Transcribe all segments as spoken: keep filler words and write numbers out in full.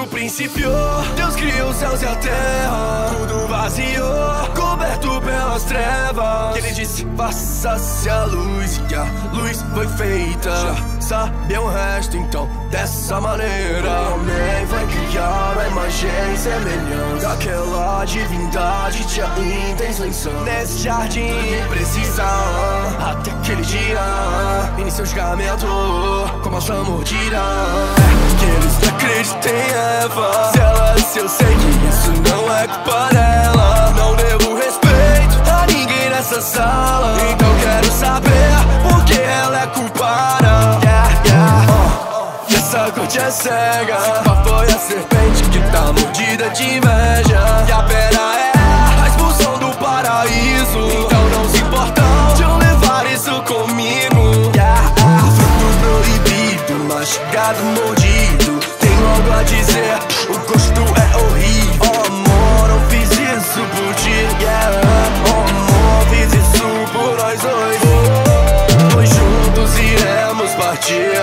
no princípio Deus criou os céus e a terra, tudo vazio, coberto pelas trevas. Ele disse, faça-se a luz, e a luz foi feita. Já sabia o resto, então dessa maneira o homem vai criar a imagem e semelhança daquela divindade tinha intenção. Nesse jardim precisar até aquele dia inicia o julgamento com maçã mordida. Que eles não acreditem em Eva, se ela se eu sei que isso não é culpa dela. Não devo respeito a ninguém nessa sala, então quero saber por que ela é culpada. Yeah, yeah. uh. E essa corte é cega, qual foi a serpente que tá mordida de inveja? E a pena é a expulsão do paraíso, então não se importam de eu levar isso comigo. Yeah, yeah. Fruto proibido, mastigado, mordido, tem algo a dizer, o gosto é horrível. Oh amor, não fiz isso por ti, yeah. Oh amor, fiz isso por nós dois, pois juntos iremos partir,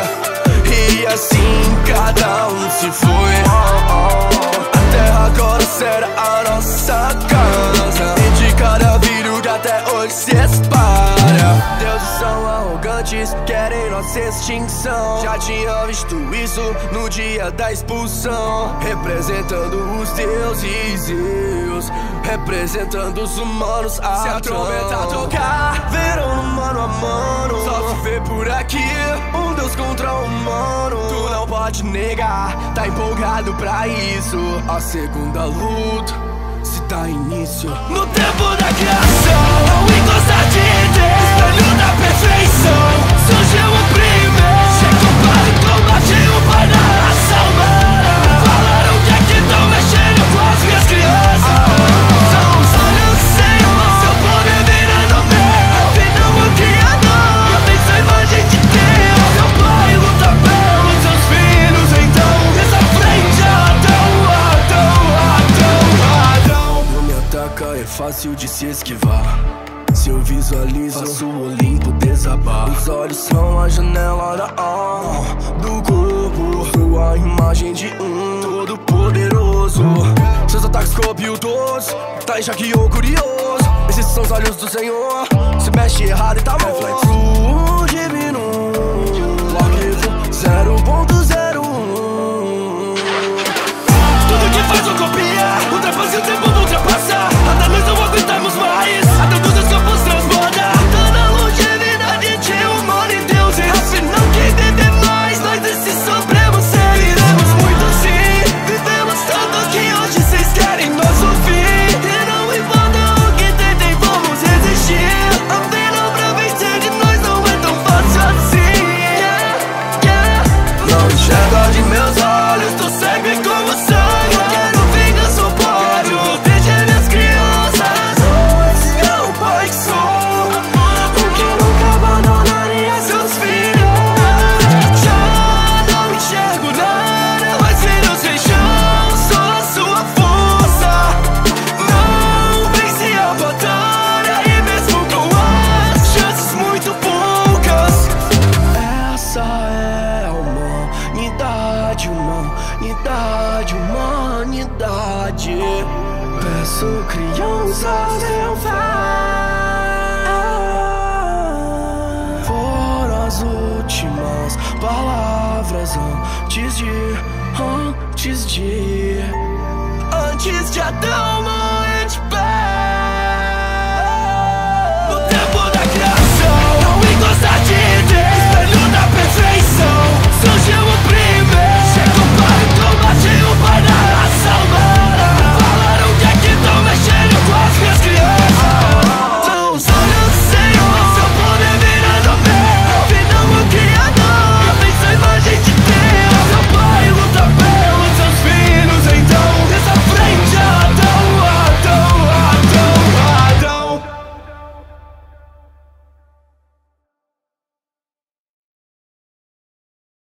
e assim cada um se foi. Oh, oh. A terra agora será a nossa casa, e de cada vírus que até hoje se espalha. Deuses são arrogantes, querem nossa extinção. Já tinha visto isso no dia da expulsão, representando os deuses, Deus, representando os humanos. A se a trombeta tocar, verão no mano a mano, só se vê por aqui um Deus contra um humano. Tu não pode negar, tá empolgado pra isso. A segunda luta se dá início no tempo da criação. Ao encostar de Deus, espelho da perfeição, surgiu o primeiro. Chegou para o combate, o pai da raça humana. Falaram que aqui tão mexendo com as minhas crianças. São os olhos do Senhor, seu poder virando meu. Afinal o Criador, eu tenho sua imagem de Deus. Meu pai luta pelos seus filhos, então essa frente Adão, Adão, Adão, Adão. Não me ataca, é fácil de se esquivar. Se eu visualizo, faço o Olimpo desabar. Os olhos são a janela da alma, do corpo, sua imagem de um todo poderoso. Seus ataques copiam todos, tá enxaqueou curioso. Esses são os olhos do Senhor, se mexe errado e tá morto. Divino, arquivo zero ponto zero um. Tudo que faz ou copia, ultrapassa o tempo não ultrapassa. Até nós não aguentamos mais, até todos os campos transborda. Tá na longevidade de humano e deuses. Afinal quem vive mais, nós desses supremos seres. Vivemos muito sim, vivemos tanto que hoje vocês querem nosso fim. E não importa o que tentem, vamos resistir. A pena pra vencer de nós não é tão fácil assim. Yeah, yeah. Não enxerga de meus olhos, tô cego e como sangue. Eu quero vingança ou pódio, proteger minhas crianças. Hoje é o pai que sou, porque nunca abandonaria seus filhos. Já não enxergo nada, mas filhos sem chão, sou a sua força. Não venci a batalha, e mesmo com as chances muito poucas. Essa é a humanidade, humanidade, humanidade. Peço crianças, eu foram as últimas palavras antes de, antes de, antes de Adão morrer de